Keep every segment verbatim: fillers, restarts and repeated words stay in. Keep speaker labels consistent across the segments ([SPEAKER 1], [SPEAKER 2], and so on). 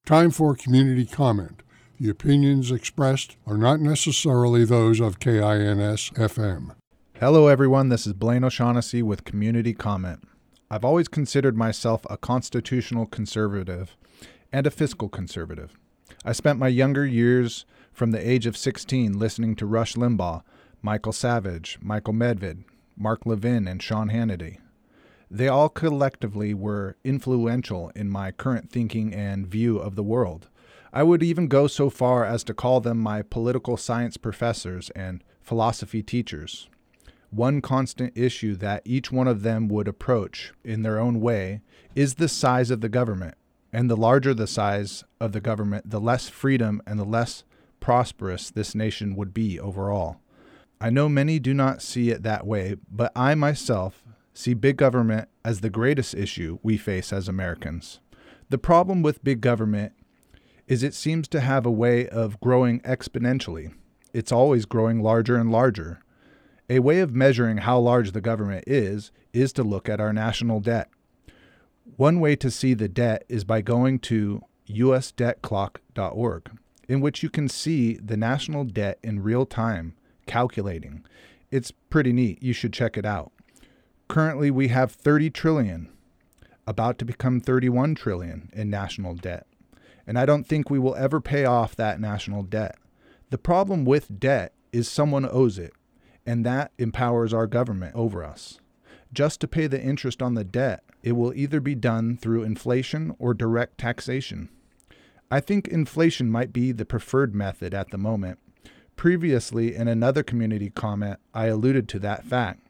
[SPEAKER 1] Time for community comment. The opinions expressed are not necessarily those of K I N S F M.
[SPEAKER 2] Hello everyone, this is Blaine O'Shaughnessy with Community Comment. I've always considered myself a constitutional conservative and a fiscal conservative. I spent my younger years from the age of sixteen listening to Rush Limbaugh, Michael Savage, Michael Medved, Mark Levin, and Sean Hannity. They all collectively were influential in my current thinking and view of the world. I would even go so far as to call them my political science professors and philosophy teachers. One constant issue that each one of them would approach in their own way is the size of the government. And the larger the size of the government, the less freedom and the less prosperous this nation would be overall. I know many do not see it that way, but I myself see big government as the greatest issue we face as Americans. The problem with big government is it seems to have a way of growing exponentially. It's always growing larger and larger. A way of measuring how large the government is, is to look at our national debt. One way to see the debt is by going to U S debt clock dot org, in which you can see the national debt in real time, calculating. It's pretty neat. You should check it out. Currently, we have thirty trillion dollars, about to become thirty-one trillion dollars in national debt. And I don't think we will ever pay off that national debt. The problem with debt is someone owes it, and that empowers our government over us. Just to pay the interest on the debt, it will either be done through inflation or direct taxation. I think inflation might be the preferred method at the moment. Previously, in another community comment, I alluded to that fact.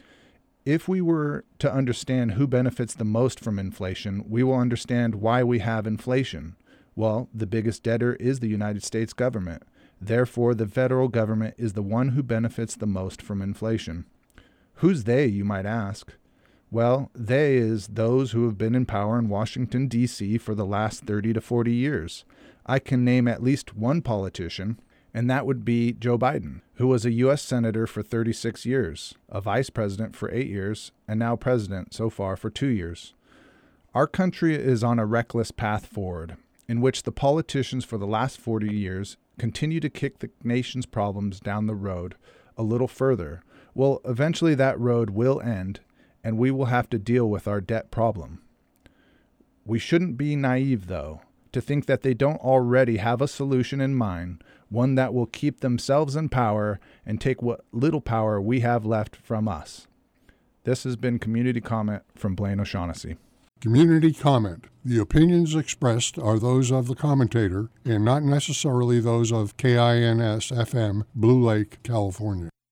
[SPEAKER 2] If we were to understand who benefits the most from inflation, we will understand why we have inflation. Well, the biggest debtor is the United States government. Therefore, the federal government is the one who benefits the most from inflation. Who's they, you might ask? Well, they is those who have been in power in Washington, D C for the last thirty to forty years. I can name at least one politician, and that would be Joe Biden, who was a U S senator for thirty-six years, a vice president for eight years, and now president so far for two years. Our country is on a reckless path forward, in which the politicians for the last forty years continue to kick the nation's problems down the road a little further. Well, eventually that road will end, and we will have to deal with our debt problem. We shouldn't be naive, though, to think that they don't already have a solution in mind, one that will keep themselves in power and take what little power we have left from us. This has been Community Comment from Blaine O'Shaughnessy.
[SPEAKER 1] Community comment. The opinions expressed are those of the commentator and not necessarily those of K I N S F M, Blue Lake, California.